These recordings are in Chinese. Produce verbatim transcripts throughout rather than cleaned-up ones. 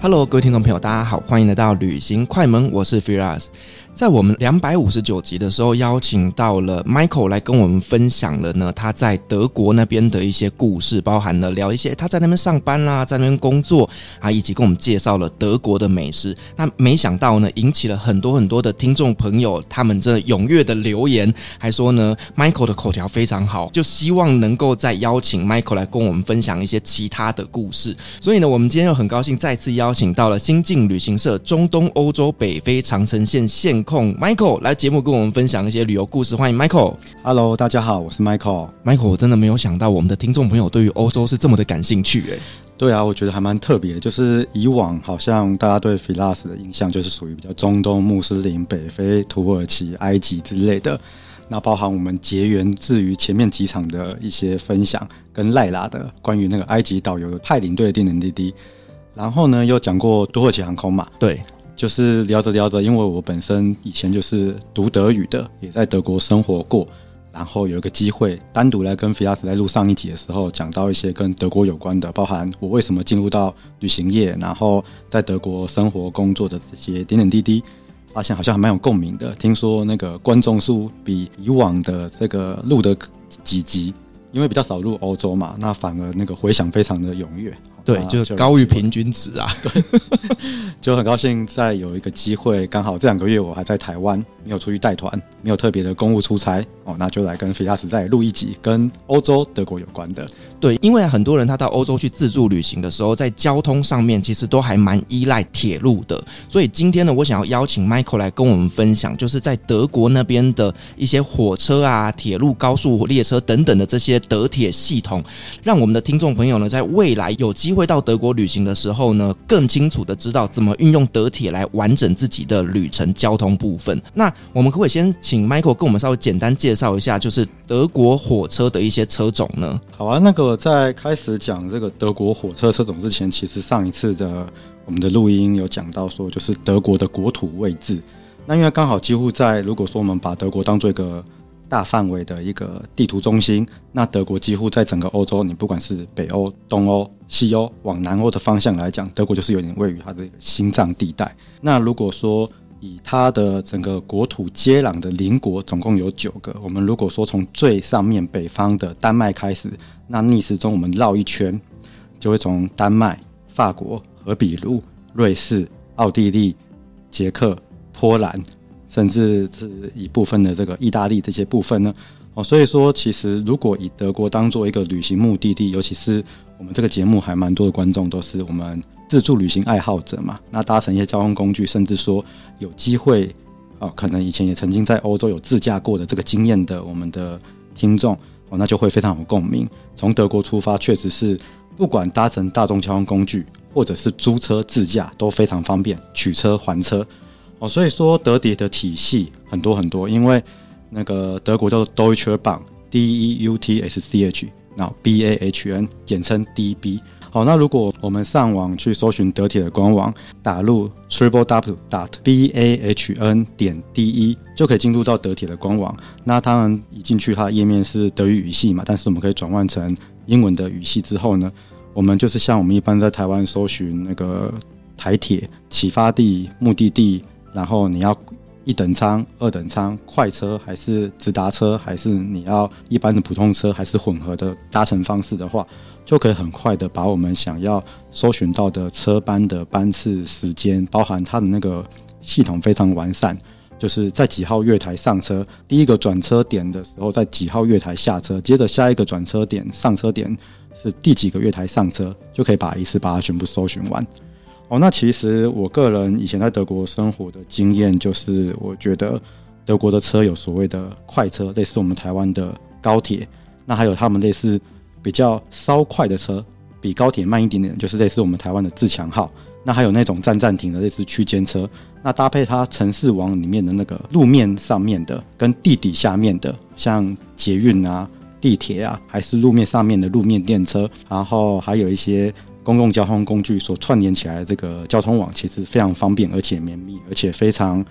Hello， 各位听众朋友，大家好，欢迎来到旅行快门，我是 Firas。在我们两百五十九集的时候，邀请到了 Michael 来跟我们分享了呢他在德国那边的一些故事，包含了聊一些他在那边上班啦，在那边工作啊，以及跟我们介绍了德国的美食。那没想到呢，引起了很多很多的听众朋友，他们真的踊跃的留言，还说呢 Michael 的口条非常好，就希望能够再邀请 Michael 来跟我们分享一些其他的故事。所以呢，我们今天又很高兴再次邀请到了新晋旅行社中东欧洲北非长城线线控 Michael 来节目跟我们分享一些旅游故事。欢迎 Michael。 Hello， 大家好，我是 Michael。 Michael， 我真的没有想到我们的听众朋友对于欧洲是这么的感兴趣耶。 对啊，我觉得还蛮特别的，就是以往好像大家对 Firas 的印象就是属于比较中东、穆斯林、北非、土耳其、埃及之类的，那包含我们结缘自于前面几场的一些分享，跟赖拉的关于那个埃及导游派领队的点点滴滴，然后呢又讲过土耳其航空嘛， 对， 就是聊着聊着，因为我本身以前就是读德语的，也在德国生活过，然后有一个机会单独来跟 Firas 在录上一集的时候讲到一些跟德国有关的，包含我为什么进入到旅行业，然后在德国生活工作的这些点点滴滴，发现好像还蛮有共鸣的。听说那个观众数比以往的这个录的几集，因为比较少录欧洲嘛，那反而那个回响非常的踊跃。 对，就高于平均值啊。 对，就很高兴再有一个机会，刚好这两个月我还在台湾，没有出去带团，没有特别的公务出差哦，那就来跟 Firas 再录一集跟欧洲德国有关的。 对，因为很多人他到欧洲去自助旅行的时候，在交通上面其实都还蛮依赖铁路的，所以今天呢，我想要邀请 Michael 来跟我们分享，就是在德国那边的一些火车啊、铁路、高速列车等等的这些德铁系统，让我们的听众朋友呢，在未来有机会到德国旅行的时候呢，更清楚的知道怎么运用德铁来完整自己的旅程交通部分。那我们可不可以先请 Michael 跟我们稍微简单介绍一下，就是德国火车的一些车种呢？ 好啊，那个在开始讲这个德国火车车种之前，其实上一次的我们的录音有讲到说，就是德国的国土位置。那因为刚好几乎在，如果说我们把德国当做一个大范围的一个地图中心，那德国几乎在整个欧洲，你不管是北欧、东欧、西欧往南欧的方向来讲，德国就是有点位于它的一个心脏地带。那如果说以它的整个国土接壤的邻国总共有九个，我们如果说从最上面北方的丹麦开始，那逆时钟我们绕一圈，就会从丹麦、法国、荷比路、瑞士、奥地利、捷克、波兰，甚至是一部分的这个意大利这些部分呢，哦，所以说其实如果以德国当做一个旅行目的地，尤其是我们这个节目还蛮多的观众都是我们自助旅行爱好者嘛，那搭乘一些交通工具，甚至说有机会，哦，可能以前也曾经在欧洲有自驾过的这个经验的我们的听众，哦，那就会非常有共鸣。从德国出发，确实是不管搭乘大众交通工具或者是租车自驾都非常方便，取车还车。哦，所以说德铁的体系很多很多，因为那个德国叫做 Deutsche Bahn D E U T S C H， 然后 B A H N 简称 D B。 好，那如果我们上网去搜寻德铁的官网，打入 triple w dot b a h n 点 d e 就可以进入到德铁的官网。那当然一进去它的页面是德语语系嘛，但是我们可以转换成英文的语系之后呢，我们就是像我们一般在台湾搜寻那个台铁启发地、目的地，然后你要一等舱、二等舱、快车还是直达车，还是你要一般的普通车，还是混合的搭乘方式的话，就可以很快的把我们想要搜寻到的车班的班次、时间，包含它的那个系统非常完善，就是在几号月台上车，第一个转车点的时候在几号月台下车，接着下一个转车点上车点是第几个月台上车，就可以把一次把它全部搜寻完。哦，那其实我个人以前在德国生活的经验，就是我觉得德国的车有所谓的快车，类似我们台湾的高铁，那还有他们类似比较稍快的车，比高铁慢一点点，就是类似我们台湾的自强号。那还有那种站站停的类似区间车，那搭配它城市网里面的那个路面上面的跟地底下面的，像捷运啊、地铁啊，还是路面上面的路面电车，然后还有一些公共交通工具所串联起来的这个交通网，其实非常方便，而且绵密，而且非常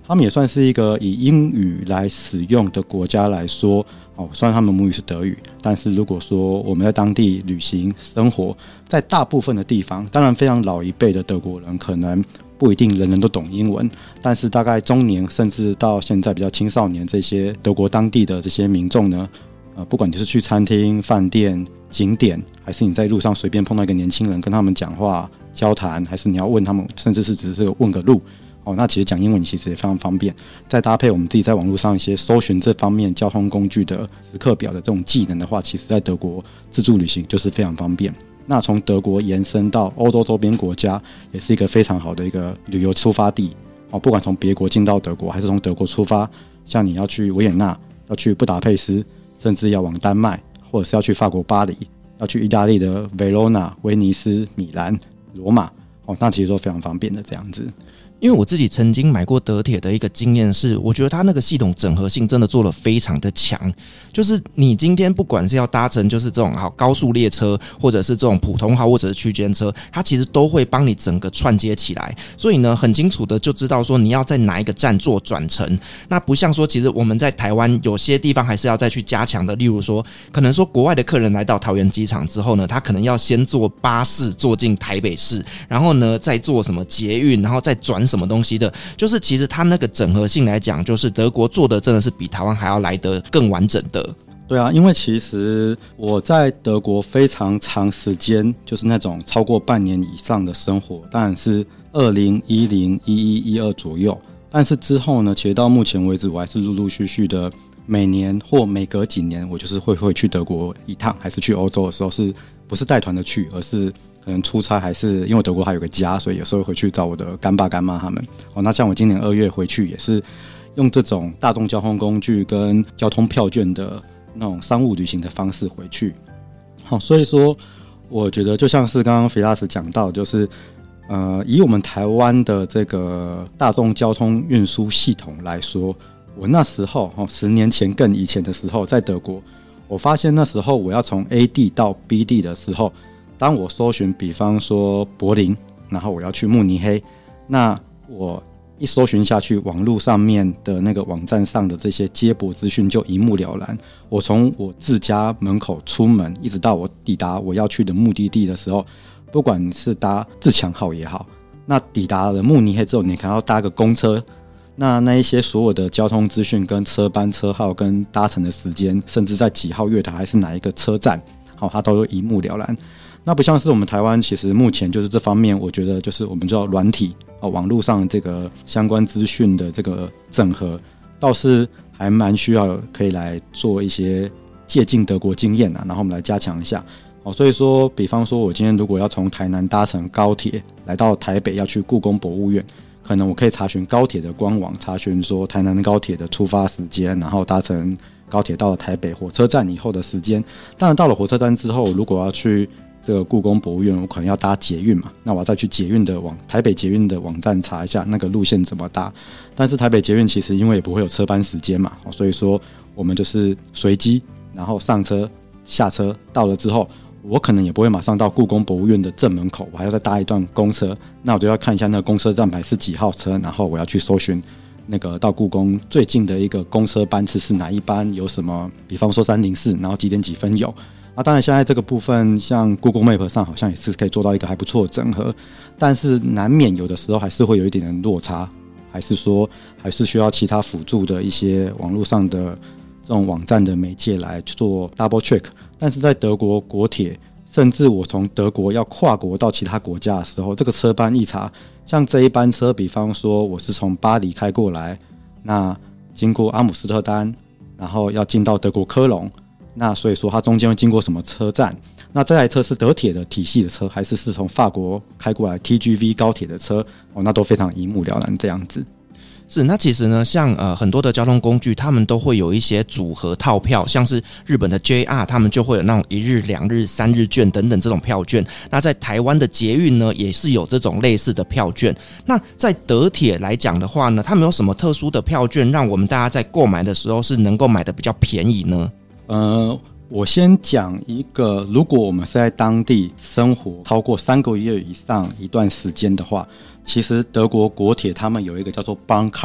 他们也算是一个以英语来使用的国家来说，哦，虽然他们母语是德语，但是如果说我们在当地旅行生活，在大部分的地方，当然非常老一辈的德国人可能不一定人人都懂英文，但是大概中年甚至到现在比较青少年这些德国当地的这些民众呢，呃，不管你是去餐厅、饭店、景点，还是你在路上随便碰到一个年轻人跟他们讲话交谈，还是你要问他们，甚至是只是问个路，哦，那其实讲英文其实也非常方便。再搭配我们自己在网络上一些搜寻这方面交通工具的时刻表的这种技能的话，其实在德国自助旅行就是非常方便。那从德国延伸到欧洲周边国家，也是一个非常好的一个旅游出发地。哦，不管从别国进到德国，还是从德国出发，像你要去维也纳，要去布达佩斯，甚至要往丹麦，或者是要去法国巴黎，要去意大利的维罗纳、威尼斯、米兰、罗马，哦，那其实都非常方便的这样子。 因为我自己曾经买过德铁的一个经验是，我觉得它那个系统整合性真的做得非常的强。就是你今天不管是要搭乘就是这种好高速列车，或者是这种普通号或者是区间车，它其实都会帮你整个串接起来。所以呢，很清楚的就知道说你要在哪一个站做转乘。那不像说其实我们在台湾有些地方还是要再去加强的，例如说可能说国外的客人来到桃园机场之后呢，他可能要先坐巴士坐进台北市，然后呢再坐什么捷运，然后再转什么东西的，就是其实它那个整合性来讲，就是德国做的真的是比台湾还要来得更完整的。 对啊，因为其实我在德国非常长时间，就是那种超过半年以上的生活，当然是二零一零、一一、一二左右。但是之后呢，其实到目前为止，我还是陆陆续续的每年或每隔几年，我就是会会去德国一趟，还是去欧洲的时候，是不是带团的去，而是可能出差，还是因为德国还有个家，所以有时候回去找我的干爸干妈他们。哦，那像我今年二月回去，也是用这种大众交通工具跟交通票券的那种商务旅行的方式回去。好，所以说我觉得就像是刚刚菲拉斯讲到，就是呃，以我们台湾的这个大众交通运输系统来说，我那时候哦，十年前更以前的时候，在德国，我发现那时候我要从 A 地到 B 地的时候，当我搜寻比方说柏林，然后我要去慕尼黑，那我一搜寻下去，网络上面的那个网站上的这些接驳资讯就一目了然。我从我自家门口出门，一直到我抵达我要去的目的地的时候，不管是搭自强号也好，那抵达了慕尼黑之后，你可能要搭个公车，那那一些所有的交通资讯跟车班车号跟搭乘的时间，甚至在几号月台还是哪一个车站，好，它都一目了然。那不像是我们台湾，其实目前就是这方面，我觉得就是我们叫软体啊，网络上这个相关资讯的这个整合，倒是还蛮需要可以来做一些借鉴德国经验啊，然后我们来加强一下。好，所以说，比方说我今天如果要从台南搭乘高铁来到台北，要去故宫博物院，可能我可以查询高铁的官网，查询说台南高铁的出发时间，然后搭乘高铁到了台北火车站以后的时间。当然到了火车站之后，如果要去这个故宫博物院，我可能要搭捷运嘛，那我要再去捷运的网台北捷运的网站查一下那个路线怎么搭。但是台北捷运其实因为也不会有车班时间嘛，所以说我们就是随机，然后上车下车，到了之后我可能也不会马上到故宫博物院的正门口，我还要再搭一段公车，那我就要看一下那个公车站牌是几号车，然后我要去搜寻那个到故宫最近的一个公车班次是哪一班，有什么，比方说三零四，然后几点几分有。那、啊、当然现在这个部分像 Google Map 上好像也是可以做到一个还不错的整合，但是难免有的时候还是会有一点的落差，还是说还是需要其他辅助的一些网络上的这种网站的媒介来做 double check。 但是在德国国铁，甚至我从德国要跨国到其他国家的时候，这个车班一查，像这一班车比方说我是从巴黎开过来，那经过阿姆斯特丹，然后要进到德国科隆，那所以说它中间会经过什么车站，那这台车是德铁的体系的车，还是是从法国开过来 T G V 高铁的车，哦，那都非常一目了然这样子。 是，那其实呢，像呃很多的交通工具，他们都会有一些组合套票，像是日本的 J R， 他们就会有那种一日、两日、三日券等等这种票券。那在台湾的捷运呢，也是有这种类似的票券。那在德铁来讲的话呢，他们有什么特殊的票券，让我们大家在购买的时候是能够买的比较便宜呢？ 呃，我先讲一个，如果我们是在当地生活超过三个月以上一段时间的话，其实德国国铁他们有一个叫做 Bahncard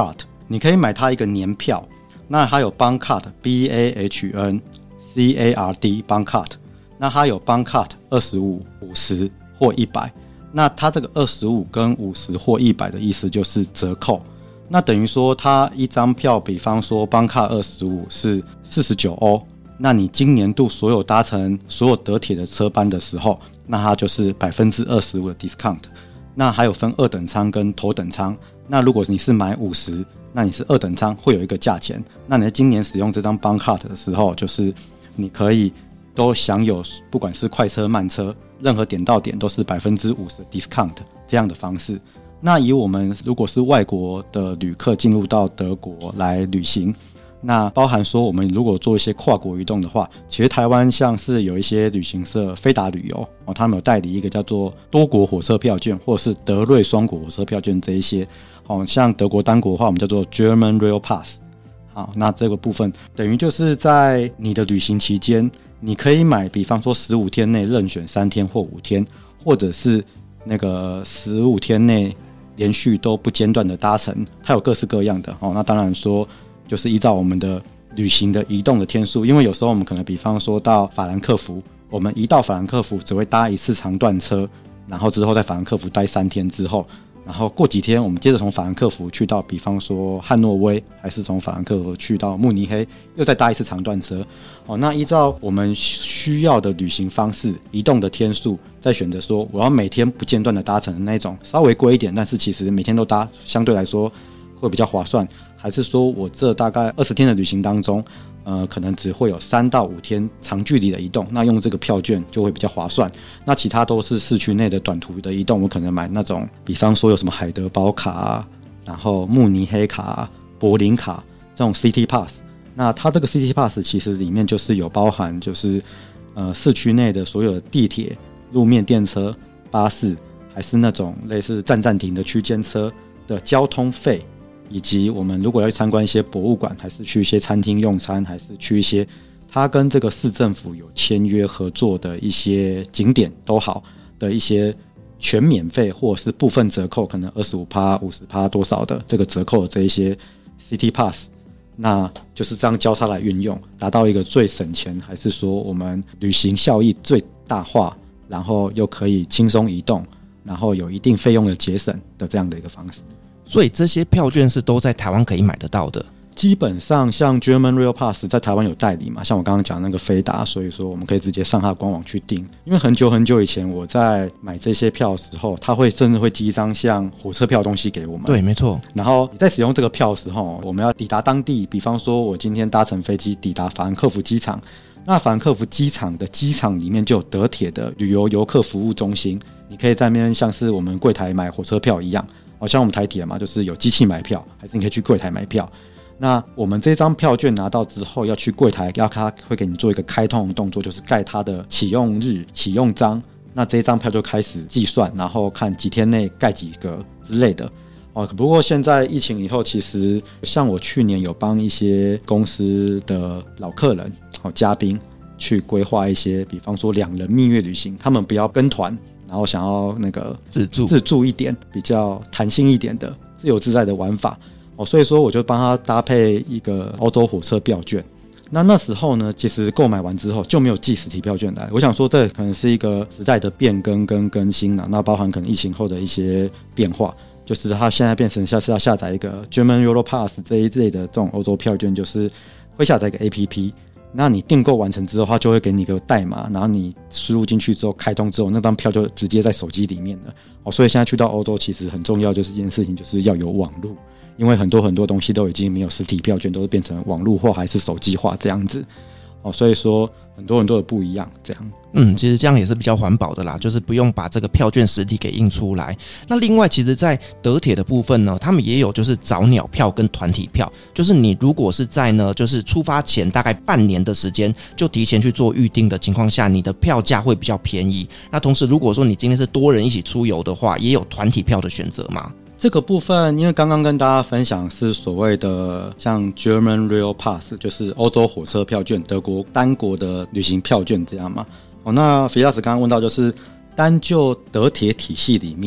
你可以买它一个年票，那它有 Bahncard B A H N C A R D Bahncard， 那它有 Bahncard 二十五、五十或一百，那它这个二十五跟五十或一百的意思就是折扣，那等于说它一张票，比方说 Bahncard 二十五是四十九欧，那你今年度所有搭乘所有德铁的车班的时候，那它就是 百分之二十五 的 discount。 那还有分二等舱跟头等舱，那如果你是买五十，那你是二等舱会有一个价钱，那你在今年使用这张 Bahncard 的时候，就是你可以都享有不管是快车慢车任何点到点都是 百分之五十 的 discount 这样的方式。那以我们如果是外国的旅客进入到德国来旅行，那包含说我们如果做一些跨国移动的话，其实台湾像是有一些旅行社飞达旅游、哦、他们有代理一个叫做多国火车票券或者是德瑞双国火车票券这一些、哦、像德国单国的话我们叫做 German Rail Pass。 好，那这个部分等于就是在你的旅行期间你可以买比方说十五天内任选三天或五天，或者是那个十五天内连续都不间断的搭乘，它有各式各样的、哦、那当然说就是依照我们的旅行的移动的天数，因为有时候我们可能比方说到法兰克福，我们一到法兰克福只会搭一次长段车，然后之后在法兰克福待三天之后，然后过几天我们接着从法兰克福去到比方说汉诺威，还是从法兰克福去到慕尼黑，又再搭一次长段车、哦、那依照我们需要的旅行方式移动的天数，再选择说我要每天不间断的搭乘的那种稍微贵一点，但是其实每天都搭相对来说会比较划算，还是说我这大概二十天的旅行当中呃，可能只会有三到五天长距离的移动，那用这个票券就会比较划算。那其他都是市区内的短途的移动，我可能买那种比方说有什么海德堡卡、啊、然后慕尼黑卡、啊、柏林卡这种 City Pass。 那它这个 City Pass 其实里面就是有包含就是呃市区内的所有的地铁、路面电车、巴士，还是那种类似站站停的区间车的交通费，以及我们如果要去参观一些博物馆，还是去一些餐厅用餐，还是去一些它跟这个市政府有签约合作的一些景点都好的一些全免费或者是部分折扣，可能 百分之二十五、百分之五十 多少的这个折扣的这一些 City Pass， 那就是这样交叉来运用，达到一个最省钱，还是说我们旅行效益最大化，然后又可以轻松移动，然后有一定费用的节省的这样的一个方式。 所以这些票券是都在台湾可以买得到的。 基本上像 German Rail Pass 在台湾有代理嘛，像我刚刚讲那个飞达，所以说我们可以直接上它的官网去订。因为很久很久以前我在买这些票的时候，它会甚至会寄一张像火车票的东西给我们。 对，没错。 然后你在使用这个票的时候，我们要抵达当地，比方说我今天搭乘飞机抵达法兰克福机场，那法兰克福机场的机场里面就有德铁的旅游游客服务中心，你可以在那边像是我们柜台买火车票一样，好像我们台铁嘛，就是有机器买票，还是你可以去柜台买票。那我们这张票券拿到之后，要去柜台，要他会给你做一个开通的动作，就是盖它的启用日、启用章。那这张票就开始计算，然后看几天内盖几个之类的。哦，不过现在疫情以后，其实像我去年有帮一些公司的老客人、哦嘉宾去规划一些，比方说两人蜜月旅行，他们不要跟团，然后想要那个自助自助一点，比较弹性一点的自由自在的玩法。哦，所以说我就帮他搭配一个欧洲火车票券。那那时候呢，其实购买完之后就没有寄实体票券来。我想说，这可能是一个时代的变更跟更新了。那包含可能疫情后的一些变化，就是它现在变成下次要下载一个 German Euro Pass 这一类的这种欧洲票券，就是会下载一个 A P P。那你订购完成之后，它就会给你一个代码，然后你输入进去之后，开通之后，那张票就直接在手机里面了。哦，所以现在去到欧洲，其实很重要就是一件事情，就是要有网路。因为很多很多东西都已经没有实体票券，都是变成网络化还是手机化这样子。哦，所以说很多很多的不一样这样。 嗯，其实这样也是比较环保的啦，就是不用把这个票券实体给印出来。那另外其实在德铁的部分呢，他们也有就是早鸟票跟团体票，就是你如果是在呢就是出发前大概半年的时间就提前去做预定的情况下，你的票价会比较便宜。那同时如果说你今天是多人一起出游的话，也有团体票的选择嘛。 这个部分因为刚刚跟大家分享是所谓的像 German Rail Pass， 就是欧洲火车票券，德国单国的旅行票券这样嘛。哦，那菲拉斯刚刚问到就是单就德铁体系里面，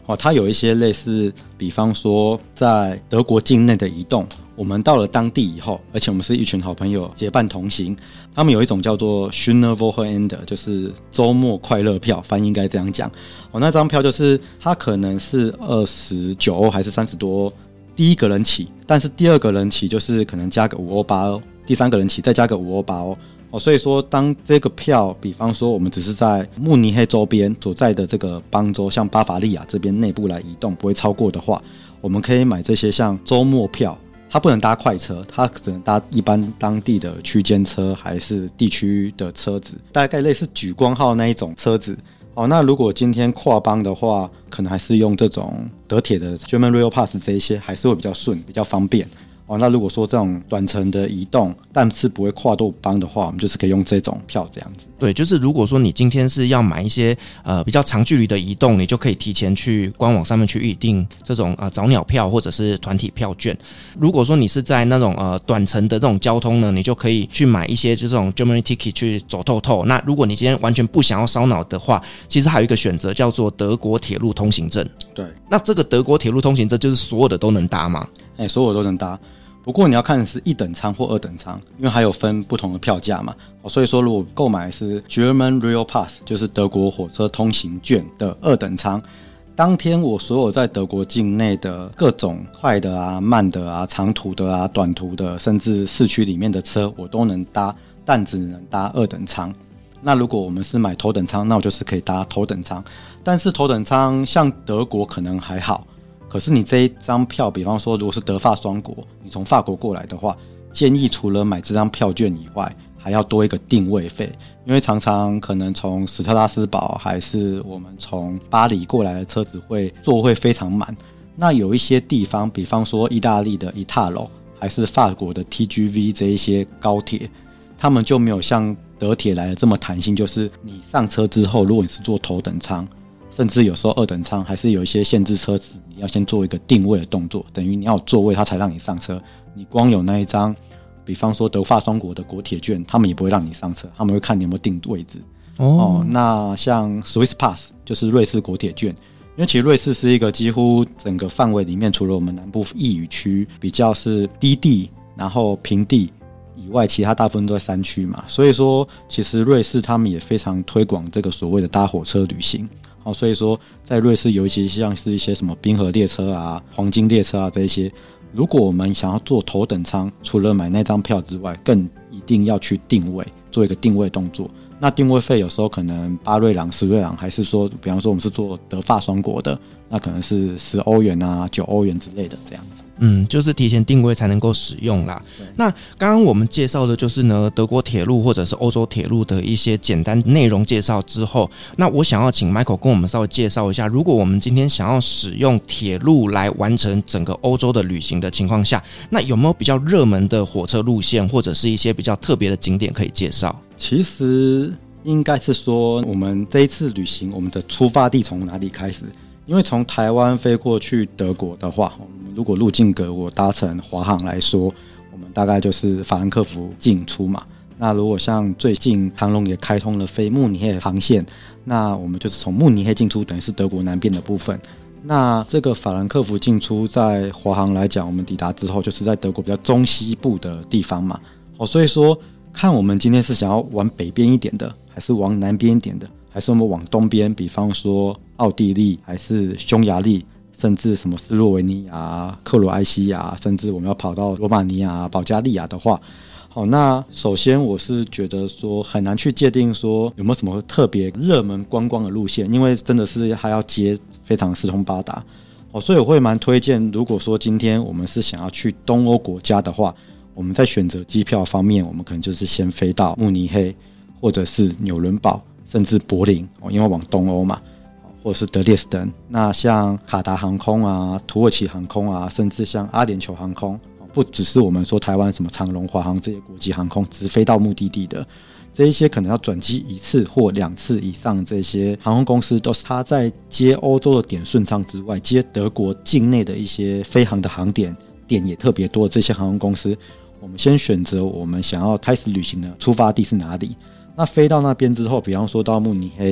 哦，它有一些类似，比方说在德国境内的移动，我们到了当地以后，而且我们是一群好朋友结伴同行，他们有一种叫做 Schöne Wochenende， 就是周末快乐票，翻译应该这样讲。哦，那张票就是它可能是二十九欧还是三十多欧，第一个人起，但是第二个人起就是可能加个五欧八欧，第三个人起再加个五欧八欧。哦，所以说当这个票，比方说我们只是在慕尼黑周边所在的这个邦州，像巴伐利亚这边内部来移动，不会超过的话，我们可以买这些像周末票，它不能搭快车，它只能搭一般当地的区间车还是地区的车子，大概类似莒光号那一种车子。哦，那如果今天跨邦的话，可能还是用这种德铁的 German Rail Pass 这一些，还是会比较顺，比较方便。哦，那如果说这种短程的移动，但是不会跨度邦的话，我们就是可以用这种票这样子。 对，就是如果说你今天是要买一些呃比较长距离的移动，你就可以提前去官网上面去预定这种呃早鸟票或者是团体票券。如果说你是在那种呃短程的这种交通呢，你就可以去买一些就这种 Germany Ticket 去走透透。那如果你今天完全不想要烧脑的话，其实还有一个选择叫做德国铁路通行证。 对， 那这个德国铁路通行证就是所有的都能搭吗？ 哎、欸，所有都能搭。不过你要看是一等舱或二等舱，因为还有分不同的票价嘛。所以说如果购买是 German Rail Pass， 就是德国火车通行券的二等舱，当天我所有在德国境内的各种快的啊、慢的啊、长途的啊、短途的，甚至市区里面的车我都能搭，但只能搭二等舱。那如果我们是买头等舱，那我就是可以搭头等舱。但是头等舱像德国可能还好，可是你这一张票，比方说如果是德法双国，你从法国过来的话，建议除了买这张票券以外，还要多一个定位费，因为常常可能从史特拉斯堡还是我们从巴黎过来的车子会座会非常满。那有一些地方，比方说意大利的伊塔罗还是法国的 T G V 这一些高铁，他们就没有像德铁来的这么弹性，就是你上车之后，如果你是坐头等舱，甚至有时候二等舱还是有一些限制车子，你要先做一个定位的动作，等于你要有座位它才让你上车。你光有那一张比方说德法双国的国铁券，他们也不会让你上车，他们会看你有没有定位置。 哦, 哦，那像 Swiss Pass 就是瑞士国铁券，因为其实瑞士是一个几乎整个范围里面，除了我们南部义语区比较是低地然后平地以外，其他大部分都在山区嘛，所以说其实瑞士他们也非常推广这个所谓的搭火车旅行。哦，所以说在瑞士有一些像是一些什么冰河列车啊、黄金列车啊这一些，如果我们想要坐头等舱，除了买那张票之外，更一定要去定位，做一个定位动作。那定位费有时候可能八瑞郎、十瑞郎，还是说比方说我们是做德法双国的，那可能是十欧元啊、九欧元之类的这样子。 嗯，就是提前定位才能够使用啦。那刚刚我们介绍的就是呢德国铁路或者是欧洲铁路的一些简单内容介绍之后，那我想要请 Michael 跟我们稍微介绍一下，如果我们今天想要使用铁路来完成整个欧洲的旅行的情况下，那有没有比较热门的火车路线或者是一些比较特别的景点可以介绍？ 其实应该是说我们这一次旅行我们的出发地从哪里开始，因为从台湾飞过去德国的话，如果入境格我搭乘华航来说，我们大概就是法兰克福进出嘛。那如果像最近长荣也开通了飞慕尼黑航线，那我们就是从慕尼黑进出，等于是德国南边的部分。那这个法兰克福进出在华航来讲，我们抵达之后就是在德国比较中西部的地方嘛。哦，所以说看我们今天是想要往北边一点的，还是往南边一点的，还是我们往东边，比方说奥地利还是匈牙利，甚至什么斯洛维尼亚、克罗埃西亚，甚至我们要跑到罗马尼亚、保加利亚的话，好，那首先我是觉得说很难去界定说有没有什么特别热门观光的路线，因为真的是还要接非常四通八达。哦，所以我会蛮推荐，如果说今天我们是想要去东欧国家的话，我们在选择机票方面，我们可能就是先飞到慕尼黑，或者是纽伦堡，甚至柏林，因为往东欧嘛，或者是德列斯登。那像卡达航空啊、土耳其航空啊，甚至像阿联酋航空，不只是我们说台湾什么长荣、华航这些国际航空直飞到目的地的，这一些可能要转机一次或两次以上，这些航空公司都是它在接欧洲的点顺畅之外，接德国境内的一些飞航的航点点也特别多的这些航空公司，我们先选择我们想要开始旅行的出发地是哪里。那飞到那边之后，比方说到慕尼黑，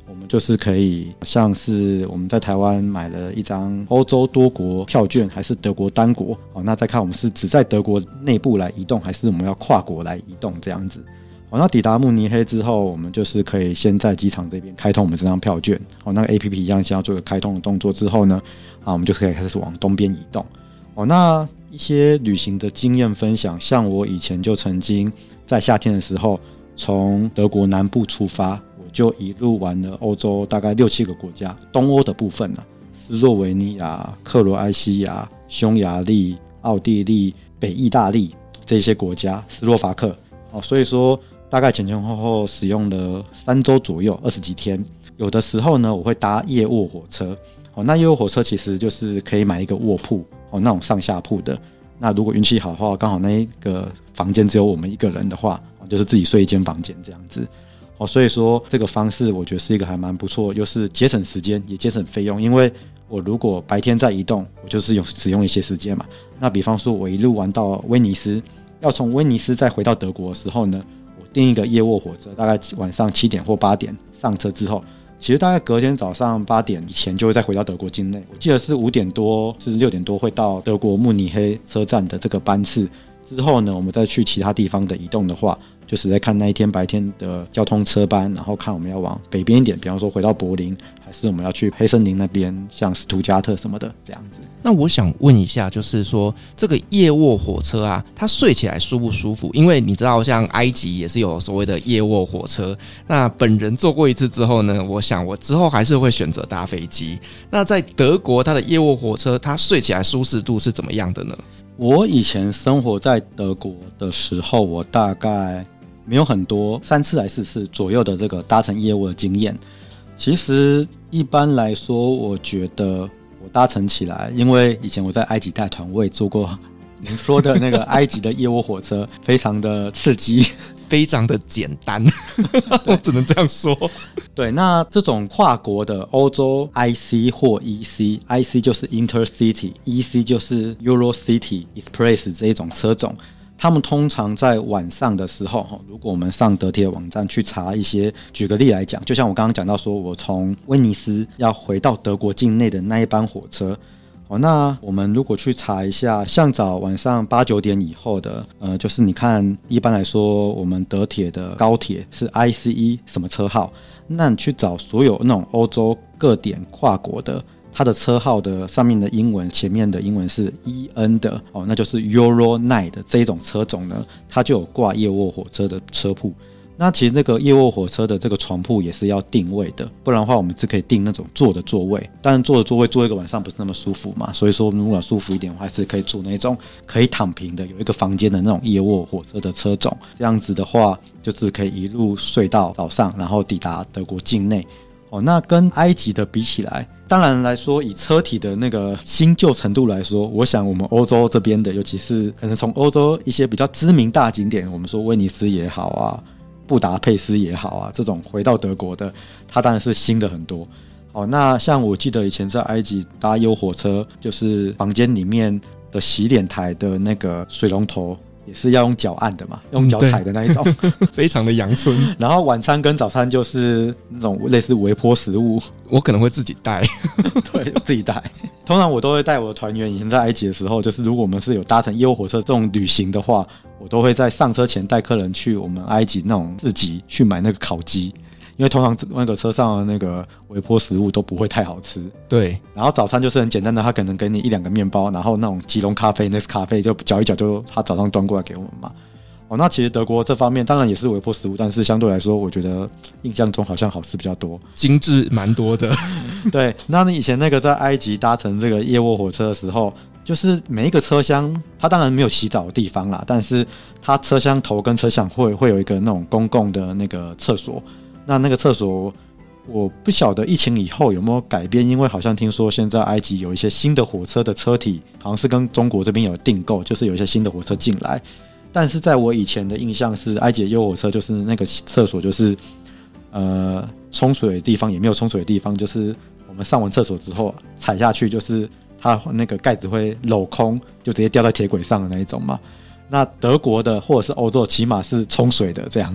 我们就是可以像是我们在台湾买了一张欧洲多国票券，还是德国单国，那再看我们是只在德国内部来移动，还是我们要跨国来移动这样子。那抵达慕尼黑之后，我们就是可以先在机场这边开通我们这张票券，那个 A P P 一样先要做一个开通的动作之后呢，我们就可以开始往东边移动。那一些旅行的经验分享，像我以前就曾经在夏天的时候从德国南部出发，就一路玩了欧洲大概六七个国家，东欧的部分啊，斯洛维尼亚、克罗埃西亚、匈牙利、奥地利、北意大利这些国家，斯洛伐克。所以说大概前前后后使用了三周左右，二十几天。有的时候呢，我会搭夜卧火车。那夜卧火车其实就是可以买一个卧铺，那种上下铺的。那如果运气好的话，刚好那一个房间只有我们一个人的话，就是自己睡一间房间这样子。哦，所以说这个方式我觉得是一个还蛮不错，又是节省时间也节省费用，因为我如果白天在移动，我就是用使用一些时间嘛。那比方说我一路玩到威尼斯，要从威尼斯再回到德国的时候呢，我订一个夜卧火车，大概晚上七点或八点上车之后，其实大概隔天早上八点以前就会再回到德国境内。我记得是五点多是六点多会到德国慕尼黑车站的这个班次，之后呢我们再去其他地方的移动的话，就是在看那一天白天的交通车班，然后看我们要往北边一点，比方说回到柏林，还是我们要去黑森林那边，像斯图加特什么的这样子。 那我想问一下，就是说这个夜卧火车啊，它睡起来舒不舒服？因为你知道像埃及也是有所谓的夜卧火车，那本人坐过一次之后呢，我想我之后还是会选择搭飞机。那在德国它的夜卧火车，它睡起来舒适度是怎么样的呢？ 我以前生活在德国的时候，我大概没有很多，三次还是四次左右的这个搭乘夜卧的经验。其实一般来说，我觉得我搭乘起来，因为以前我在埃及带团，我也坐过您说的那个埃及的夜卧火车，非常的刺激， 非常的简单，我只能这样说。 对，那这种跨国的欧洲 I C 或 E C， I C 就是 Intercity， E C 就是 Eurocity Express 这一种车种。他们通常在晚上的时候，如果我们上德铁网站去查一些，举个例来讲，就像我刚刚讲到说，我从威尼斯要回到德国境内的那一班火车，那我们如果去查一下，像早晚上八九点以后的，呃，就是你看，一般来说，我们德铁的高铁是 I C E 什么车号，那你去找所有那种欧洲各点跨国的，它的车号的上面的英文，前面的英文是 E N 的，哦，那就是 Euro 九 的这一种车种呢，它就有挂夜卧火车的车铺。那其实这个夜卧火车的这个床铺也是要定位的，不然的话我们是可以定那种坐的座位，当然坐的座位坐一个晚上不是那么舒服嘛，所以说如果舒服一点的话，还是可以住那种可以躺平的，有一个房间的那种夜卧火车的车种，这样子的话就是可以一路睡到早上，然后抵达德国境内。哦，那跟埃及的比起来，当然来说以车体的那个新旧程度来说，我想我们欧洲这边的，尤其是可能从欧洲一些比较知名大景点，我们说威尼斯也好啊，布达佩斯也好啊，这种回到德国的，它当然是新的很多。好，那像我记得以前在埃及搭优火车，就是房间里面的洗脸台的那个水龙头也是要用脚按的嘛，用脚踩的那一种， 嗯、非常的阳春。 然后晚餐跟早餐就是那种类似微波食物， 我可能会自己带， 对，自己带。通常我都会带我的团员，以前在埃及的时候，就是如果我们是有搭乘夜卧火车这种旅行的话，我都会在上车前带客人去我们埃及那种市集去买那个烤鸡。因为通常那个车上的那个微波食物都不会太好吃， 对。 然后早餐就是很简单的，他可能给你一两个面包，然后那种即溶咖啡、Nescafe咖啡就搅一搅，就他早上端过来给我们嘛。哦，那其实德国这方面当然也是微波食物，但是相对来说，我觉得印象中好像好吃比较多， 精致蛮多的。 对，那你以前那个在埃及搭乘这个夜卧火车的时候，就是每一个车厢，它当然没有洗澡的地方啦，但是它车厢头跟车厢会会有一个那种公共的那个厕所。那那个厕所我不晓得疫情以后有没有改变，因为好像听说现在埃及有一些新的火车的车体好像是跟中国这边有订购，就是有一些新的火车进来。但是在我以前的印象是，埃及的夜火车就是那个厕所就是呃冲水的地方也没有冲水的地方，就是我们上完厕所之后踩下去，就是它那个盖子会镂空，就直接掉在铁轨上的那一种嘛。那德国的或者是欧洲起码是冲水的这样子。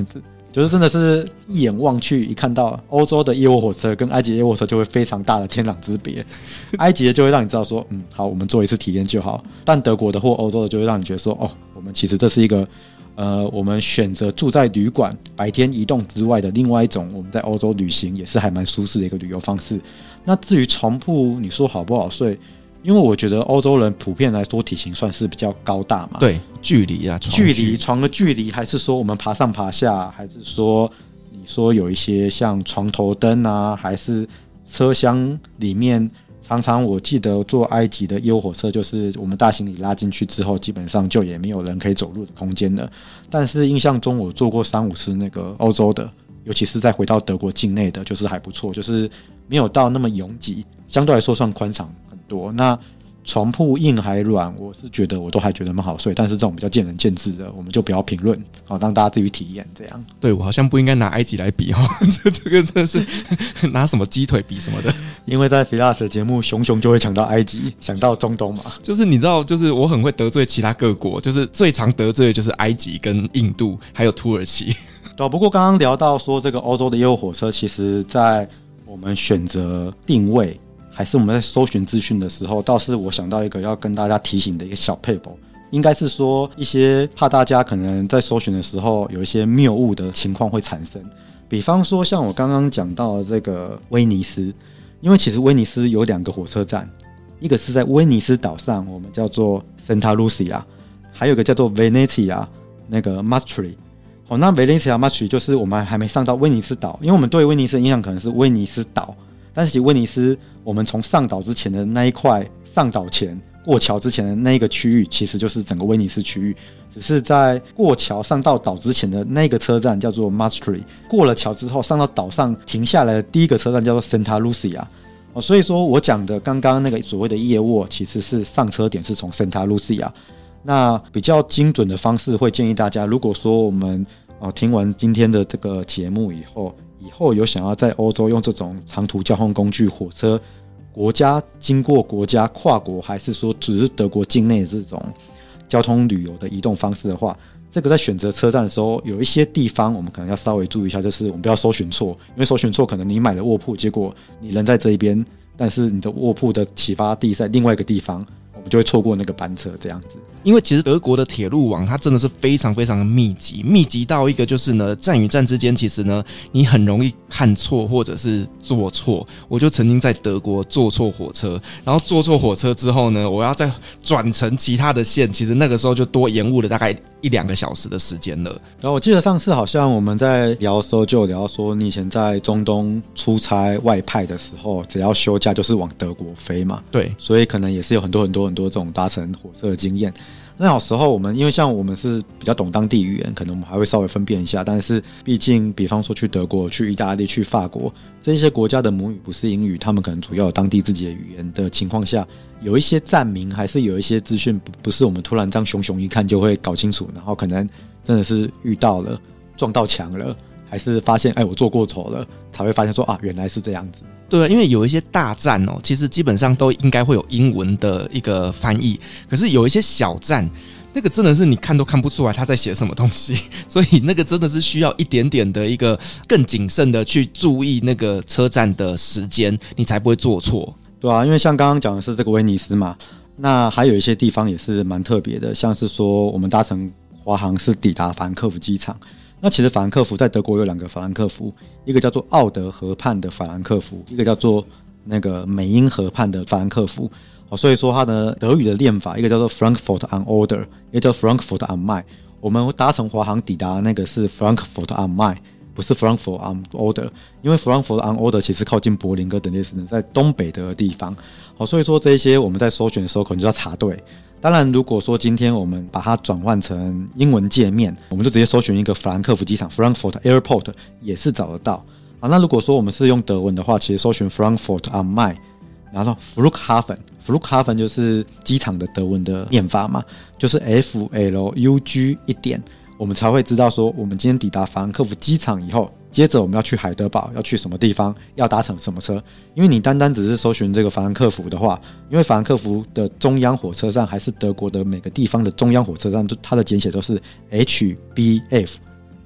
就是真的是一眼望去，一看到欧洲的业务火车跟埃及业务火车就会非常大的天壤之别。埃及的就会让你知道说，嗯，好，我们做一次体验就好。但德国的或欧洲的就会让你觉得说，哦，我们其实这是一个，呃，我们选择住在旅馆，白天移动之外的另外一种，我们在欧洲旅行也是还蛮舒适的一个旅游方式。那至于床铺，你说好不好睡？因为我觉得欧洲人普遍来说体型算是比较高大嘛， 对，距离啊， 距离床的距离，还是说我们爬上爬下，还是说你说有一些像床头灯啊，还是车厢里面，常常我记得坐埃及的业务火车，就是我们大行李拉进去之后，基本上就也没有人可以走路的空间了。但是印象中我坐过三五次那个欧洲的，尤其是再回到德国境内的，就是还不错，就是没有到那么拥挤，相对来说算宽敞很多。那床铺硬还软，我是觉得我都还觉得蛮好睡，但是这种比较见仁见智的，我们就不要评论，好让大家自己体验这样。 对，我好像不应该拿埃及来比哦，这这个真的是拿什么鸡腿比什么的， 因为在 Firas 的节目，熊熊就会抢到埃及，想到中东嘛。 就是你知道，就是我很会得罪其他各国，就是最常得罪的就是埃及跟印度，还有土耳其。 对、啊，不过刚刚聊到说这个欧洲的业务火车，其实在我们选择定位，还是我们在搜寻资讯的时候，倒是我想到一个要跟大家提醒的一个小撇步，应该是说一些怕大家可能在搜寻的时候有一些谬误的情况会产生。比方说像我刚刚讲到的这个威尼斯，因为其实威尼斯有两个火车站，一个是在威尼斯岛上，我们叫做 Santa Lucia， 还有一个叫做 Venezia 那个 Mastri。哦，那 Venezia Mastri 就是我们还没上到威尼斯岛，因为我们对威尼斯的印象可能是威尼斯岛。但是其实威尼斯，我们从上岛之前的那一块，上岛前过桥之前的那一个区域，其实就是整个威尼斯区域。只是在过桥上到岛之前的那个车站叫做 Mastri， 过了桥之后上到岛上停下来的第一个车站叫做 Santa Lucia。哦，所以说我讲的刚刚那个所谓的夜卧，其实是上车点是从 Santa Lucia。那比较精准的方式会建议大家，如果说我们哦听完今天的这个节目以后。以后有想要在欧洲用这种长途交通工具火车，国家经过国家跨国，还是说只是德国境内这种交通旅游的移动方式的话，这个在选择车站的时候，有一些地方我们可能要稍微注意一下，就是我们不要搜寻错，因为搜寻错可能你买了卧铺，结果你人在这一边，但是你的卧铺的启发地在另外一个地方，我们就会错过那个班车这样子。 因为其实德国的铁路网它真的是非常非常的密集，密集到一个就是呢，站与站之间其实呢，你很容易看错或者是坐错。我就曾经在德国坐错火车，然后坐错火车之后呢，我要再转乘其他的线，其实那个时候就多延误了大概一两个小时的时间了。 然后我记得上次好像我们在聊的时候就有聊说，你以前在中东出差外派的时候，只要休假就是往德国飞嘛。 对， 所以可能也是有很多很多很多这种搭乘火车的经验。那有时候我们因为像我们是比较懂当地语言，可能我们还会稍微分辨一下，但是毕竟比方说去德国、去意大利、去法国这些国家的母语不是英语，他们可能主要有当地自己的语言的情况下，有一些站名还是有一些资讯不是我们突然这样熊熊一看就会搞清楚，然后可能真的是遇到了撞到墙了，还是发现哎我坐过头了，才会发现说啊原来是这样子。 对，因为有一些大站哦，其实基本上都应该会有英文的一个翻译，可是有一些小站，那个真的是你看都看不出来他在写什么东西，所以那个真的是需要一点点的一个更谨慎的去注意那个车站的时间，你才不会做错。 对啊，因为像刚刚讲的是这个威尼斯嘛，那还有一些地方也是蛮特别的，像是说我们搭乘华航是抵达法兰克福机场。那其实法兰克福在德国有两个法兰克福，一个叫做奥德河畔的法兰克福，一个叫做那个美因河畔的法兰克福。所以说它的德语的念法，一个叫做 Frankfurt am Oder， 一个叫 Frankfurt am Main。我们搭乘华航抵达的那个是 Frankfurt am Main， 不是 Frankfurt am Oder， 因为 Frankfurt am Oder 其实靠近柏林跟德累斯顿，在东北德的地方。所以说这些我们在搜寻的时候可能就要查对。当然如果说今天我们把它转换成英文界面，我们就直接搜寻一个法兰克福机场 Frankfurt Airport 也是找得到。好，那如果说我们是用德文的话，其实搜寻 Frankfurt am Main， 然后 Flughafen Flughafen 就是机场的德文的念法嘛，就是 F L U G 一点，我们才会知道说我们今天抵达法兰克福机场以后，接着我们要去海德堡，要去什么地方，要搭乘什么车。因为你单单只是搜寻这个法兰克福的话，因为法兰克福的中央火车站还是德国的每个地方的中央火车站，它的简写都是 H B F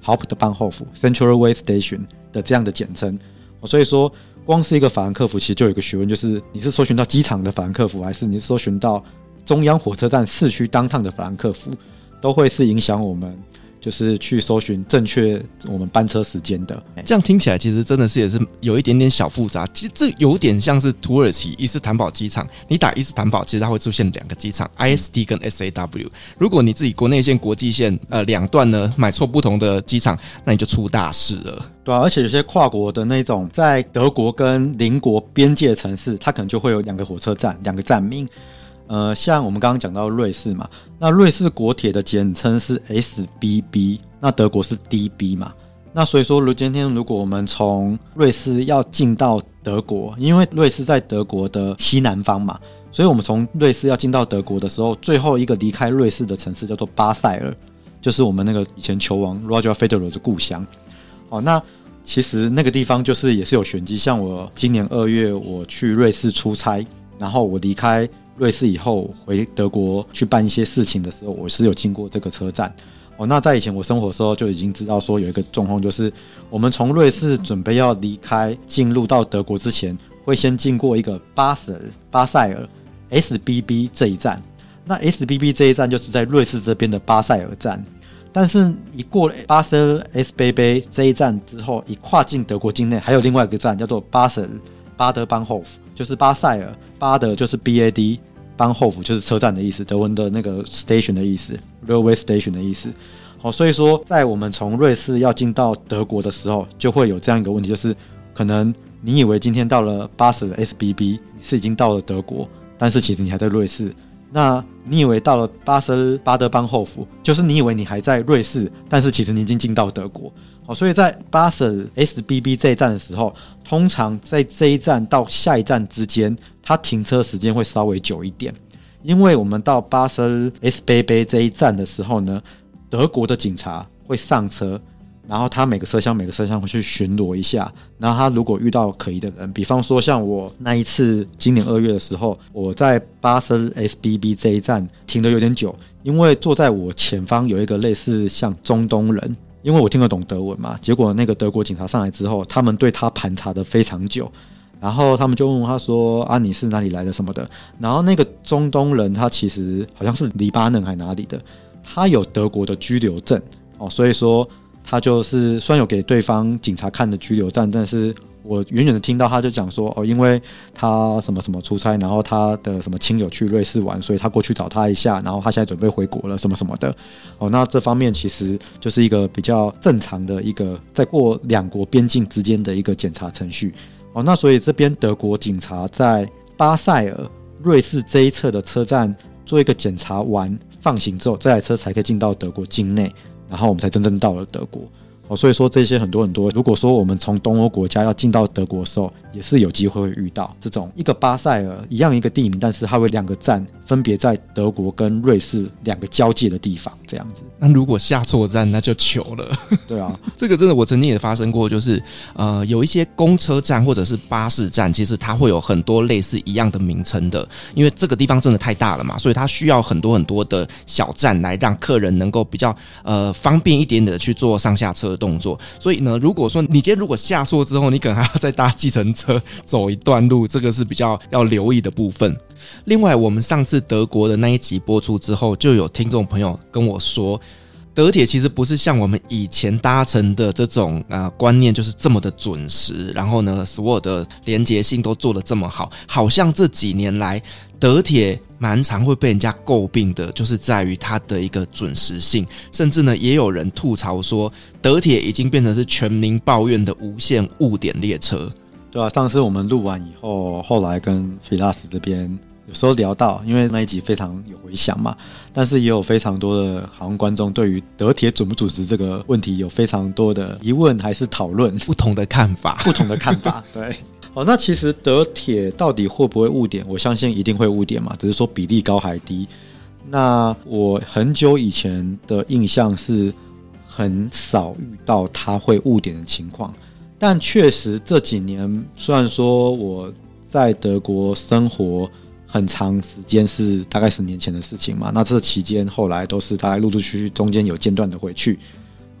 Hauptbahnhof、Central Way Station 的这样的简称。所以说，光是一个法兰克福，其实就有一个学问，就是你是搜寻到机场的法兰克福，还是你是搜寻到中央火车站市区downtown的法兰克福，都会是影响我们就是去搜寻正确我们班车时间的。 这样听起来其实真的是也是有一点点小复杂，其实这有点像是土耳其伊斯坦堡机场，你打伊斯坦堡其实它会出现两个机场 I S T 跟 S A W， 如果你自己国内线国际线呃两段呢买错不同的机场，那你就出大事了。 对啊，而且有些跨国的那种在德国跟邻国边界城市，它可能就会有两个火车站两个站名。呃，像我们刚刚讲到瑞士嘛，那瑞士国铁的简称是 S B B， 那德国是 D B 嘛。那所以说，如今天如果我们从瑞士要进到德国，因为瑞士在德国的西南方嘛，所以我们从瑞士要进到德国的时候，最后一个离开瑞士的城市叫做巴塞尔，就是我们那个以前球王 Roger Federer 的故乡。好，那其实那个地方就是也是有玄机，像我今年二月我去瑞士出差，然后我离开瑞士以后回德国去办一些事情的时候，我是有经过这个车站。哦，那在以前我生活的时候就已经知道说有一个状况，就是我们从瑞士准备要离开进入到德国之前，会先经过一个巴塞尔巴塞尔 S B B 这一站。那 S B B 这一站就是在瑞士这边的巴塞尔站。但是一过巴塞尔 S B B 这一站之后，一跨进德国境内，还有另外一个站叫做巴塞尔巴德邦霍夫，就是巴塞尔，巴德就是 B A D， 邦霍夫就是车站的意思，德文的那个 station 的意思 ，railway station 的意思。好，所以说在我们从瑞士要进到德国的时候，就会有这样一个问题，就是可能你以为今天到了巴塞尔 S B B 是已经到了德国，但是其实你还在瑞士。那你以为到了巴塞尔巴德邦霍夫，就是你以为你还在瑞士，但是其实你已经进到德国。好，所以在巴塞尔 S B B 这一站的时候，通常在这一站到下一站之间，它停车时间会稍微久一点，因为我们到巴塞尔 S B B 这一站的时候呢，德国的警察会上车，然后他每个车厢每个车厢会去巡逻一下，然后他如果遇到可疑的人，比方说像我那一次今年二月的时候，我在巴塞尔 S B B 这一站停得有点久，因为坐在我前方有一个类似像中东人，因为我听得懂德文嘛，结果那个德国警察上来之后，他们对他盘查得非常久，然后他们就问他说啊你是哪里来的什么的，然后那个中东人他其实好像是黎巴嫩还哪里的，他有德国的居留证哦，所以说他就是虽然有给对方警察看的居留证，但是我远远的听到他就讲说哦，因为他什么什么出差，然后他的什么亲友去瑞士玩，所以他过去找他一下，然后他现在准备回国了什么什么的。哦，那这方面其实就是一个比较正常的一个在过两国边境之间的一个检查程序。哦，那所以这边德国警察在巴塞尔瑞士这一侧的车站做一个检查完放行之后，这台车才可以进到德国境内，然后我们才真正到了德国。哦，所以说这些很多很多，如果说我们从东欧国家要进到德国的时候，也是有机会会遇到这种一个巴塞尔一样一个地名，但是它会两个站分别在德国跟瑞士两个交界的地方这样子。 那如果下错站那就糗了。 对啊， 这个真的我曾经也发生过，就是呃有一些公车站或者是巴士站，其实它会有很多类似一样的名称的，因为这个地方真的太大了嘛，所以它需要很多很多的小站来让客人能够比较呃方便一点点的去做上下车的动作。所以呢，如果说你今天如果下错之后，你可能还要再搭计程车走一段路，这个是比较要留意的部分。另外，我们上次德国的那一集播出之后，就有听众朋友跟我说，德铁其实不是像我们以前搭乘的这种呃观念，就是这么的准时，然后呢，所有的连结性都做得这么好，好像这几年来德铁蛮常会被人家诟病的，就是在于它的一个准时性，甚至呢，也有人吐槽说，德铁已经变成是全民抱怨的无限误点列车。 对啊，上次我们录完以后，后来跟菲拉斯这边有时候聊到，因为那一集非常有回响嘛，但是也有非常多的航空观众对于德铁准不准时这个问题有非常多的疑问还是讨论， 不同的看法， 不同的看法，对。哦，那其实德铁到底会不会误点？我相信一定会误点嘛，只是说比例高还低。那我很久以前的印象是很少遇到他会误点的情况，但确实这几年虽然说我在德国生活很长时间，是大概十年前的事情嘛，那这期间后来都是大概陆陆续续中间有间断的回去。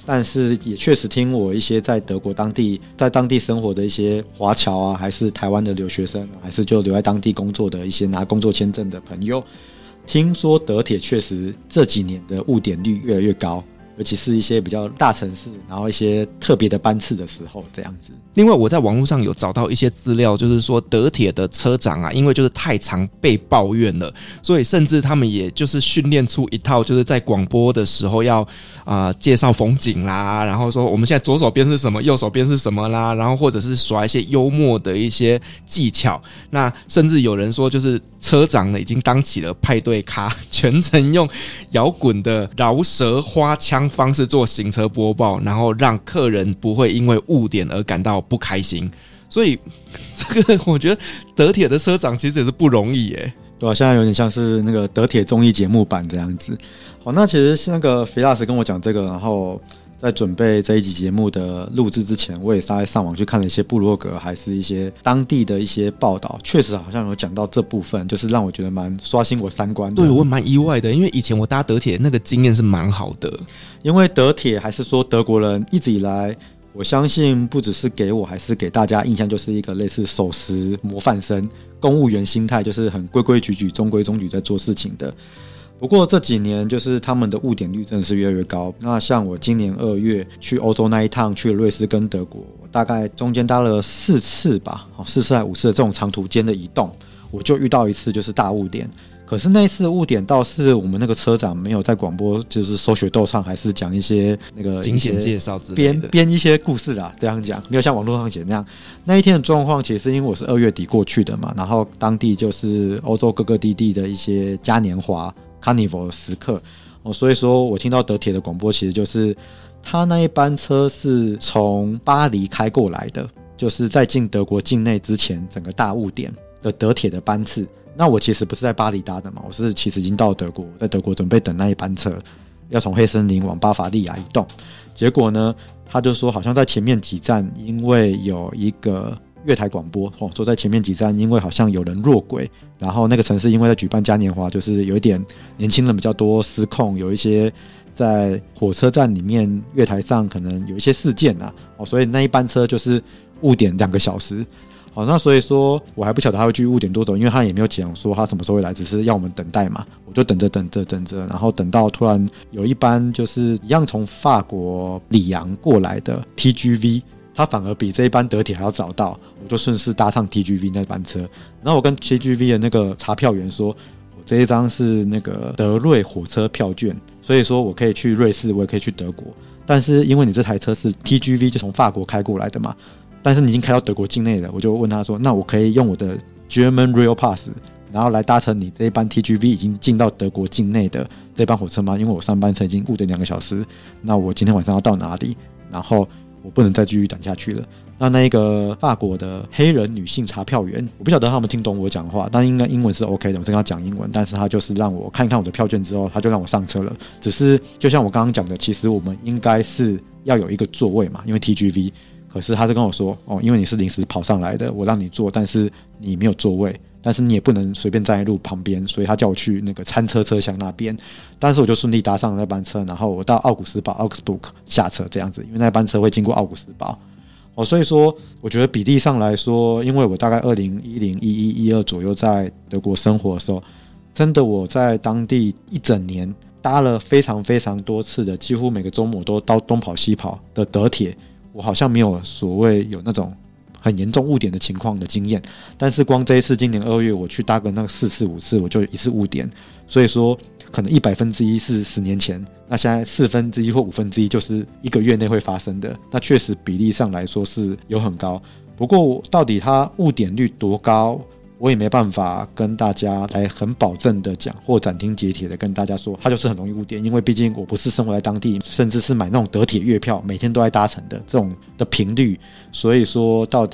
但是也确实听我一些在德国当地在当地生活的一些华侨啊，还是台湾的留学生、啊、还是就留在当地工作的一些拿工作签证的朋友，听说德铁确实这几年的误点率越来越高，尤其是一些比较大城市，然后一些特别的班次的时候这样子。 另外我在网络上有找到一些资料，就是说德铁的车长啊，因为就是太常被抱怨了，所以甚至他们也就是训练出一套就是在广播的时候要啊、呃、介绍风景啦，然后说我们现在左手边是什么，右手边是什么啦，然后或者是耍一些幽默的一些技巧。那甚至有人说就是车长呢已经当起了派对咖，全程用摇滚的饶舌花腔方式做行车播报，然后让客人不会因为误点而感到不开心。所以这个我觉得德铁的车长其实也是不容易耶。 对啊，现在有点像是那个德铁综艺节目版这样子。好，那其实那个菲拉斯跟我讲这个，然后在准备这一集节目的录制之前，我也是在上网去看了一些部落格，还是一些当地的一些报道，确实好像有讲到这部分，就是让我觉得蛮刷新我三观的。 对，我蛮意外的，因为以前我搭德铁那个经验是蛮好的。 因为德铁还是说德国人一直以来，我相信不只是给我，还是给大家印象就是一个类似守时模范生、公务员心态，就是很规规矩矩、中规中矩在做事情的。不过这几年就是他们的误点率真的是越来越高。那像我今年二月去欧洲那一趟，去了瑞士跟德国，我大概中间搭了四次吧，四次还五次的这种长途间的移动，我就遇到一次就是大误点。可是那一次的误点倒是我们那个车长没有在广播就是说学逗唱，还是讲一些那个惊险介绍之类的， 编编一些故事啦，这样讲没有像网络上写那样。那一天的状况其实因为我是二月底过去的嘛，然后当地就是欧洲各个地地的一些嘉年华 Carnival 的时刻、哦、所以说我听到德铁的广播其实就是他那一班车是从巴黎开过来的，就是在进德国境内之前整个大误点的德铁的班次。那我其实不是在巴黎搭的嘛，我是其实已经到德国，在德国准备等那一班车，要从黑森林往巴伐利亚移动。结果呢，他就说好像在前面几站，因为有一个月台广播、哦、说在前面几站，因为好像有人落轨，然后那个城市因为在举办嘉年华，就是有一点年轻人比较多，失控，有一些在火车站里面月台上可能有一些事件啊，哦、所以那一班车就是误点两个小时。好，那所以说我还不晓得他会继续误点多久，因为他也没有讲说他什么时候会来，只是要我们等待嘛。我就等着等着等着，然后等到突然有一班就是一样从法国里昂过来的 T G V， 他反而比这一班德铁还要早到，我就顺势搭上 T G V 那班车。然后我跟 T G V 的那个查票员说，我这一张是那个德瑞火车票券，所以说我可以去瑞士，我也可以去德国。但是因为你这台车是 T G V， 就从法国开过来的嘛。但是你已经开到德国境内了，我就问他说，那我可以用我的 German Rail Pass 然后来搭乘你这一班 T G V 已经进到德国境内的这班火车吗？因为我上班车已经误点两个小时，那我今天晚上要到哪里？然后我不能再继续等下去了。那那一个法国的黑人女性查票员，我不晓得他们听懂我讲话，但应该英文是 OK 的，我在跟他讲英文，但是他就是让我看一看我的票券之后，他就让我上车了。只是就像我刚刚讲的，其实我们应该是要有一个座位嘛，因为 T G V，可是他就跟我说，哦，因为你是临时跑上来的，我让你坐，但是你没有座位，但是你也不能随便站在路旁边，所以他叫我去那个餐车车厢那边。但是我就顺利搭上了那班车，然后我到奥古斯堡 Augsburg 下车这样子，因为那班车会经过奥古斯堡。哦，所以说我觉得比例上来说，因为我大概二零一零、一一、一二左右在德国生活的时候，真的我在当地一整年搭了非常非常多次的，几乎每个周末都到东跑西跑的德铁。我好像没有所谓有那种很严重误点的情况的经验，但是光这一次今年二月我去搭个那个四次五次，我就一次误点，所以说可能一百分之一是十年前，那现在四分之一或五分之一就是一个月内会发生的，那确实比例上来说是有很高。不过到底它误点率多高，我也没办法跟大家来很保证的讲，或斩钉截铁的跟大家说它就是很容易误点，因为毕竟我不是生活在当地，甚至是买那种德铁月票每天都在搭乘的这种的频率，所以说到底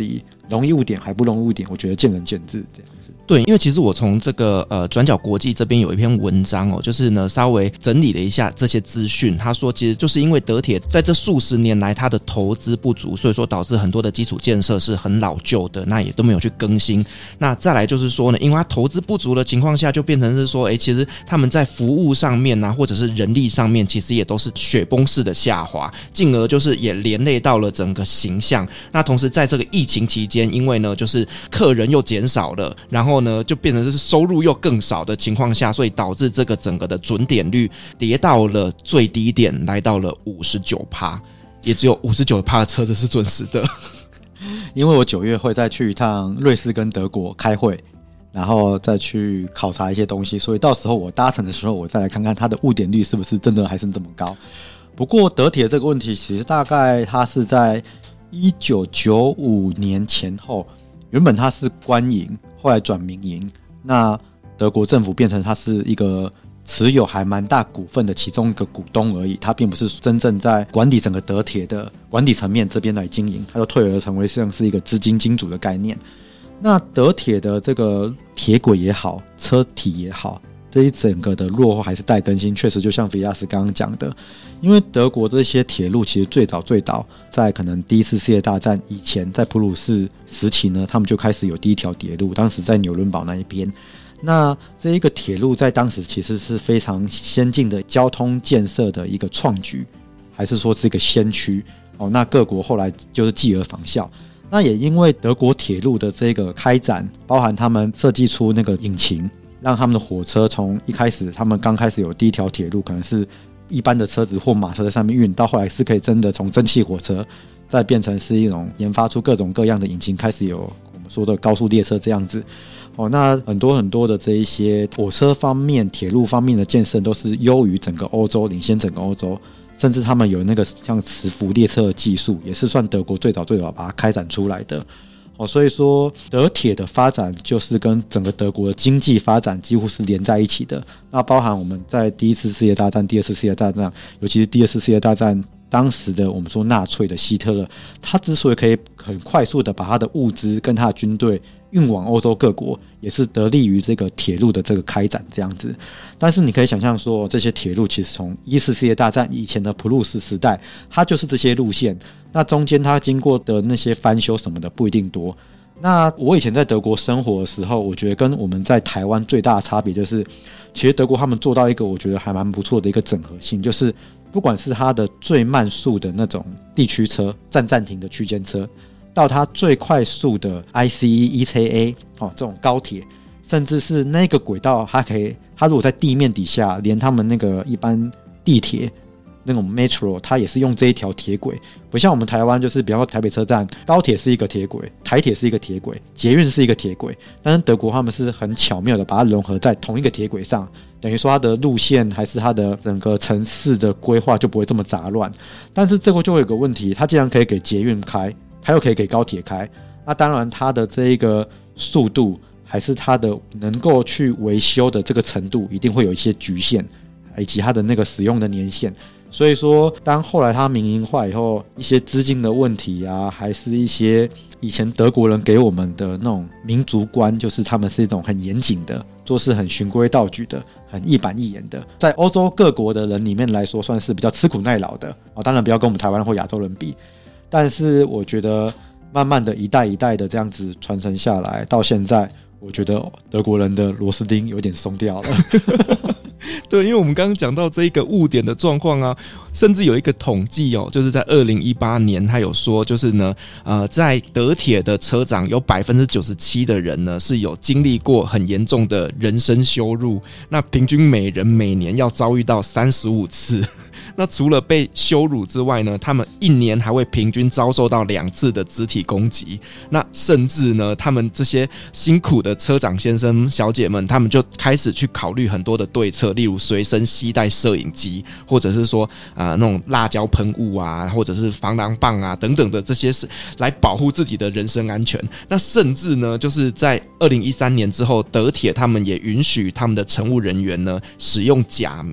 容易误点还不容易误点，我觉得见仁见智这样子。 对，因为其实我从这个呃转角国际这边有一篇文章哦，就是呢稍微整理了一下这些资讯。他说，其实就是因为德铁在这数十年来它的投资不足，所以说导致很多的基础建设是很老旧的，那也都没有去更新。那再来就是说呢，因为它投资不足的情况下，就变成是说，哎，其实他们在服务上面啊，或者是人力上面，其实也都是雪崩式的下滑，进而就是也连累到了整个形象。那同时在这个疫情期间，因为呢就是客人又减少了，然后呢就变成是收入又更少的情况下，所以导致这个整个的准点率跌到了最低点，来到了 百分之五十九， 也只有 百分之五十九 的车子是准时的。 因为我九月会再去一趟瑞士跟德国开会，然后再去考察一些东西，所以到时候我搭乘的时候，我再来看看它的误点率是不是真的还是这么高。不过德铁这个问题，其实大概它是在一九九五年前后，原本它是官营，后来转民营，那德国政府变成它是一个持有还蛮大股份的其中一个股东而已，它并不是真正在管理整个德铁的管理层面这边来经营，它就退而成为像是一个资金金主的概念。那德铁的这个铁轨也好，车体也好，这一整个的落后还是待更新，确实就像菲亚斯刚刚讲的，因为德国这些铁路其实最早最早在可能第一次世界大战以前，在普鲁士时期呢，他们就开始有第一条铁路，当时在纽伦堡那一边。那这一个铁路在当时其实是非常先进的交通建设的一个创举，还是说是一个先驱哦？那各国后来就是继而仿效。那也因为德国铁路的这个开展，包含他们设计出那个引擎，让他们的火车从一开始他们刚开始有第一条铁路可能是一般的车子或马车在上面运，到后来是可以真的从蒸汽火车再变成是一种研发出各种各样的引擎，开始有我们说的高速列车这样子。哦，那很多很多的这一些火车方面、铁路方面的建设都是优于整个欧洲，领先整个欧洲，甚至他们有那个像磁浮列车的技术，也是算德国最早最早把它开展出来的。哦，所以说德铁的发展就是跟整个德国的经济发展几乎是连在一起的。那包含我们在第一次世界大战、第二次世界大战，尤其是第二次世界大战。当时的我们说纳粹的希特勒，他之所以可以很快速的把他的物资跟他的军队运往欧洲各国，也是得力于这个铁路的这个开展这样子。但是你可以想象说，这些铁路其实从一次世界大战以前的普鲁士时代，它就是这些路线，那中间它经过的那些翻修什么的不一定多。那我以前在德国生活的时候，我觉得跟我们在台湾最大的差别就是，其实德国他们做到一个我觉得还蛮不错的一个整合性，就是不管是它的最慢速的那种地区车站暂停的区间车，到它最快速的 I C E、E C A 哦这种高铁，甚至是那个轨道，它可以，它如果在地面底下，连他们那个一般地铁那种 metro， 它也是用这一条铁轨，不像我们台湾就是比方说台北车站，高铁是一个铁轨，台铁是一个铁轨，捷运是一个铁轨，但是德国他们是很巧妙的把它融合在同一个铁轨上，等于说它的路线还是它的整个城市的规划就不会这么杂乱。但是这个就会有个问题，它既然可以给捷运开，它又可以给高铁开，那当然它的这一个速度还是它的能够去维修的这个程度一定会有一些局限，以及它的那个使用的年限。所以说当后来它民营化以后，一些资金的问题啊，还是一些以前德国人给我们的那种民族观，就是他们是一种很严谨的，做事很循规蹈矩的，很一板一眼的，在欧洲各国的人里面来说算是比较吃苦耐劳的、哦、当然不要跟我们台湾或亚洲人比，但是我觉得慢慢的一代一代的这样子传承下来，到现在我觉得德国人的螺丝钉有点松掉了对，因为我们刚刚讲到这一个误点的状况啊，甚至有一个统计哦，就是在二零一八年他有说，就是呢呃，在德铁的车长有 百分之九十七 的人呢是有经历过很严重的人身羞辱，那平均每人每年要遭遇到三十五次。那除了被羞辱之外呢，他们一年还会平均遭受到两次的肢体攻击。那甚至呢，他们这些辛苦的车长先生小姐们，他们就开始去考虑很多的对策，例如随身携带摄影机，或者是说啊、呃、那种辣椒喷雾啊，或者是防狼棒啊等等的这些是来保护自己的人身安全。那甚至呢，就是在二零一三年之后，德铁他们也允许他们的乘务人员呢使用假名。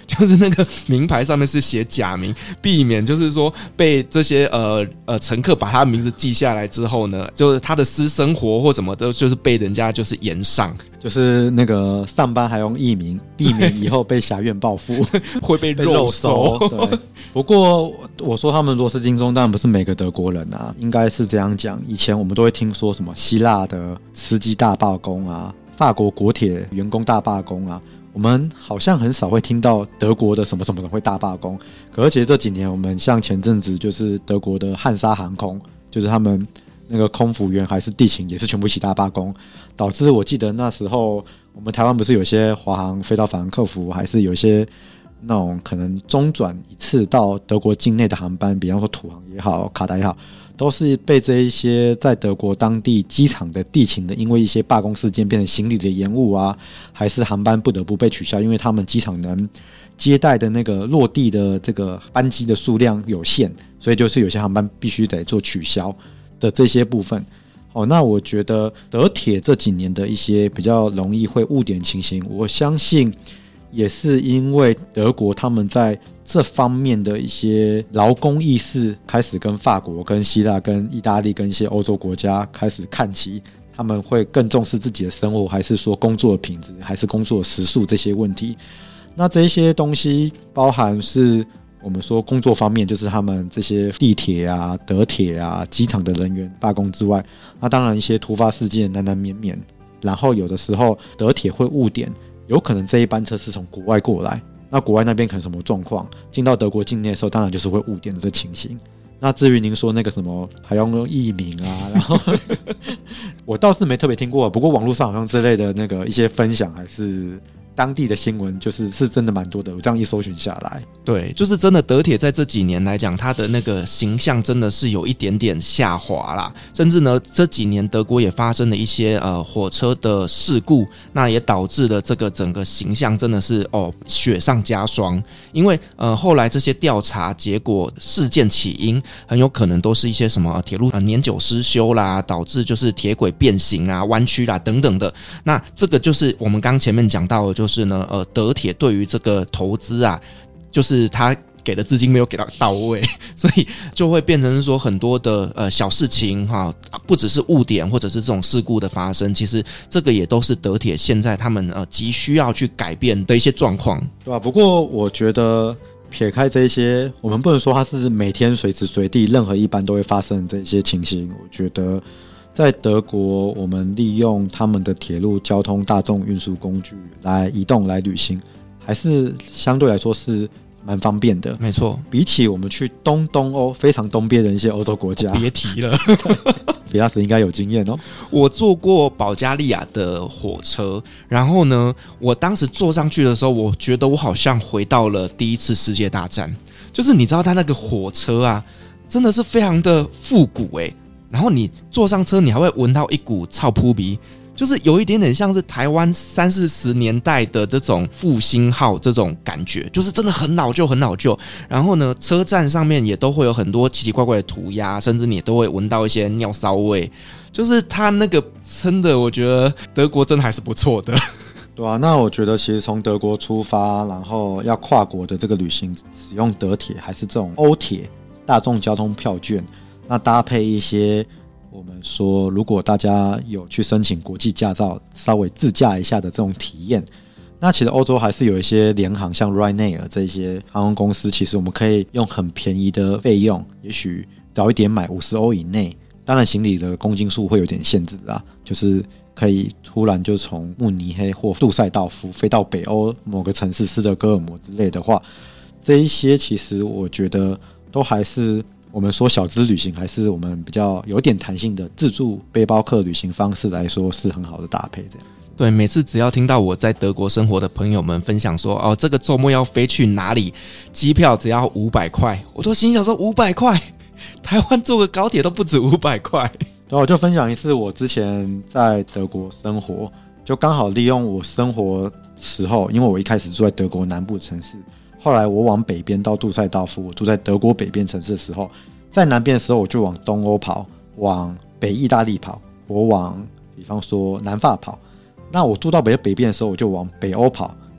就是那个名牌上面是写假名，避免就是说被这些呃呃乘客把他的名字记下来之后呢，就是他的私生活或什么的，就是被人家就是延上， 就是那个上班还用艺名，避免以后被辖院报复会被肉搜。 对，不过我说他们螺丝钉中当然不是每个德国人啊，应该是这样讲。以前我们都会听说什么希腊的司机大罢工啊，法国国铁员工大罢工啊，我们好像很少会听到德国的什么什么人会大罢工。可而且这几年我们像前阵子就是德国的汉莎航空，就是他们那个空服员还是地勤也是全部一起大罢工，导致我记得那时候我们台湾不是有些华航飞到法兰克福，还是有些那种可能中转一次到德国境内的航班，比方说土航也好卡达也好，都是被这一些在德国当地机场的地勤的因为一些罢工事件变成行李的延误啊，还是航班不得不被取消，因为他们机场能接待的那个落地的这个班机的数量有限，所以就是有些航班必须得做取消的这些部分。哦，那我觉得德铁这几年的一些比较容易会误点情形，我相信也是因为德国他们在这方面的一些劳工意识开始跟法国、跟希腊、跟意大利、跟一些欧洲国家开始看齐，他们会更重视自己的生活，还是说工作的品质，还是工作的时数这些问题。那这些东西包含是我们说工作方面，就是他们这些地铁啊、德铁啊、机场的人员罢工之外，那当然一些突发事件难难免免，然后有的时候德铁会误点，有可能这一班车是从国外过来，那国外那边可能什么状况，进到德国境内的时候，当然就是会误点的这情形。那至于您说那个什么还要用译名啊，然后我倒是没特别听过，不过网络上好像之类的那个一些分享还是当地的新闻，就是是真的蛮多的，我这样一搜寻下来， 对，就是真的德铁在这几年来讲，它的那个形象真的是有一点点下滑啦，甚至呢这几年德国也发生了一些呃火车的事故，那也导致了这个整个形象真的是哦雪上加霜。因为呃后来这些调查结果，事件起因很有可能都是一些什么铁路、呃、年久失修啦，导致就是铁轨变形啦、弯曲啦等等的。那这个就是我们刚前面讲到的，就是呢呃德铁对于这个投资啊，就是他给的资金没有给到到位，所以就会变成说很多的呃小事情哈，不只是误点或者是这种事故的发生，其实这个也都是德铁现在他们呃急需要去改变的一些状况， 对吧？不过我觉得撇开这些，我们不能说它是每天随时随地任何一班都会发生这些情形。我觉得在德国，我们利用他们的铁路交通大众运输工具来移动来旅行，还是相对来说是蛮方便的。 没错， 比起我们去东东欧非常东边的一些欧洲国家， 别提了。 比拉斯应该有经验哦。 我坐过保加利亚的火车，然后呢，我当时坐上去的时候，我觉得我好像回到了第一次世界大战。就是你知道它那个火车啊，真的是非常的复古欸，然后你坐上车，你还会闻到一股臭扑鼻，就是有一点点像是台湾三四十年代的这种复兴号这种感觉，就是真的很老旧很老旧。然后呢，车站上面也都会有很多奇奇怪怪的涂鸦，甚至你都会闻到一些尿骚味。就是它那个真的，我觉得德国真的还是不错的。 对啊，那我觉得其实从德国出发，然后要跨国的这个旅行，使用德铁还是这种欧铁大众交通票券，那搭配一些我们说，如果大家有去申请国际驾照，稍微自驾一下的这种体验，那其实欧洲还是有一些联航，像 Ryanair 这些航空公司，其实我们可以用很便宜的费用，也许早一点买五十欧以内，当然行李的公斤数会有点限制啦，就是可以突然就从慕尼黑或杜塞道夫飞到北欧某个城市斯德哥尔摩之类的话，这一些其实我觉得都还是我们说小资旅行，还是我们比较有点弹性的自助背包客旅行方式来说是很好的搭配这样。 对，每次只要听到我在德国生活的朋友们分享说，哦，这个周末要飞去哪里，机票只要五百块，我都心想说五百块，台湾坐个高铁都不止五百块。 对，我就分享一次我之前在德国生活，就刚好利用我生活时候，因为我一开始住在德国南部城市，后来我往北边到杜塞道夫，我住在德国北边城市的时候，在南边的时候我就往东欧跑，往北意大利跑，我往比方说南法跑。那我住到北北边的时候，我就往北欧跑，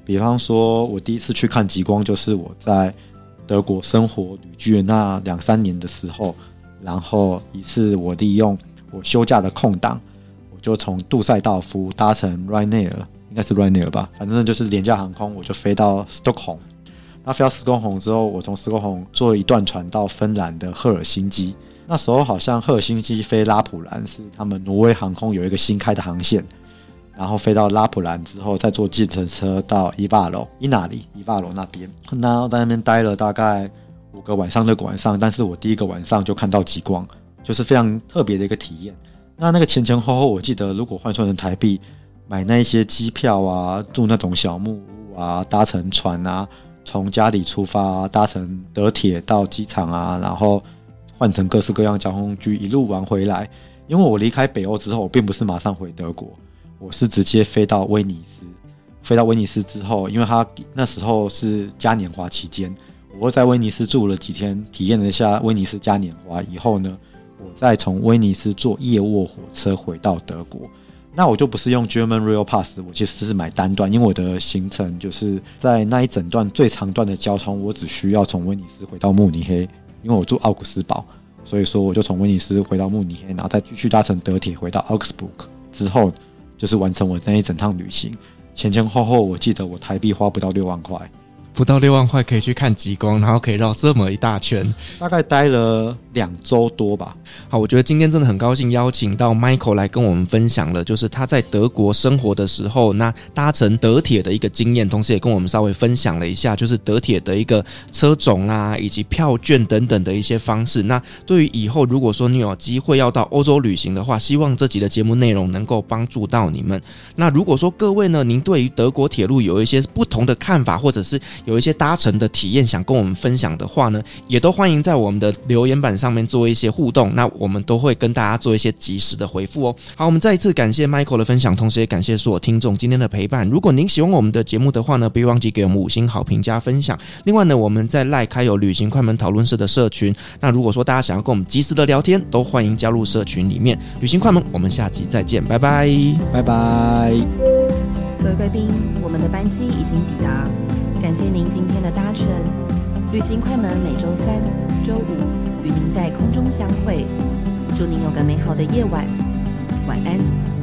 比方说我第一次去看极光就是我在德国生活旅居的那两三年的时候，然后一次我利用我休假的空档，我就从杜塞道夫搭乘 Ryanair， 应该是 Ryanair 吧，反正就是廉价航空，我就飞到 Stockholm。那飞到斯科洪之后，我从斯科洪坐一段船到芬兰的赫尔辛基。那时候好像赫尔辛基飞拉普兰是他们挪威航空有一个新开的航线，然后飞到拉普兰之后，再坐计程车到伊瓦罗、伊纳里、伊瓦罗那边。那在那边待了大概五个晚上、六个晚上，但是我第一个晚上就看到极光，就是非常特别的一个体验。那那个前前后后，我记得如果换算成台币，买那一些机票啊，住那种小木屋啊，搭乘船啊。从家里出发，搭乘德铁到机场啊，然后换成各式各样交通工具，一路玩回来。因为我离开北欧之后，我并不是马上回德国，我是直接飞到威尼斯。飞到威尼斯之后，因为他那时候是嘉年华期间，我在威尼斯住了几天，体验了一下威尼斯嘉年华以后呢，我再从威尼斯坐夜卧火车回到德国。那我就不是用 German Rail Pass， 我其实是买单段，因为我的行程就是在那一整段最长段的交通，我只需要从威尼斯回到慕尼黑，因为我住奥古斯堡，所以说我就从威尼斯回到慕尼黑，然后再继续搭乘德铁回到 Augsburg， 之后就是完成我那一整趟旅行。前前后后我记得我台币花不到六万块。 不到六万块可以去看极光，然后可以绕这么一大圈， 大概待了两周多吧。 好，我觉得今天真的很高兴邀请到 Michael 来跟我们分享了，就是他在德国生活的时候，那搭乘德铁的一个经验，同时也跟我们稍微分享了一下，就是德铁的一个车种啦，以及票券等等的一些方式。那对于以后如果说你有机会要到欧洲旅行的话，希望这集的节目内容能够帮助到你们。那如果说各位呢，您对于德国铁路有一些不同的看法，或者是有一些搭乘的体验想跟我们分享的话呢，也都欢迎在我们的留言板上面做一些互动，那我们都会跟大家做一些及时的回复哦。好，我们再一次感谢 Michael 的分享，同时也感谢所有听众今天的陪伴。如果您喜欢我们的节目的话呢，别忘记给我们五星好评加分享。另外呢，我们在 LINE 开有旅行快门讨论社的社群，那如果说大家想要跟我们及时的聊天，都欢迎加入社群里面。旅行快门，我们下集再见，拜拜， 拜拜。 各位贵宾，我们的班机已经抵达，感谢您今天的搭乘。旅行快门每周三、周五与您在空中相会，祝您有个美好的夜晚，晚安。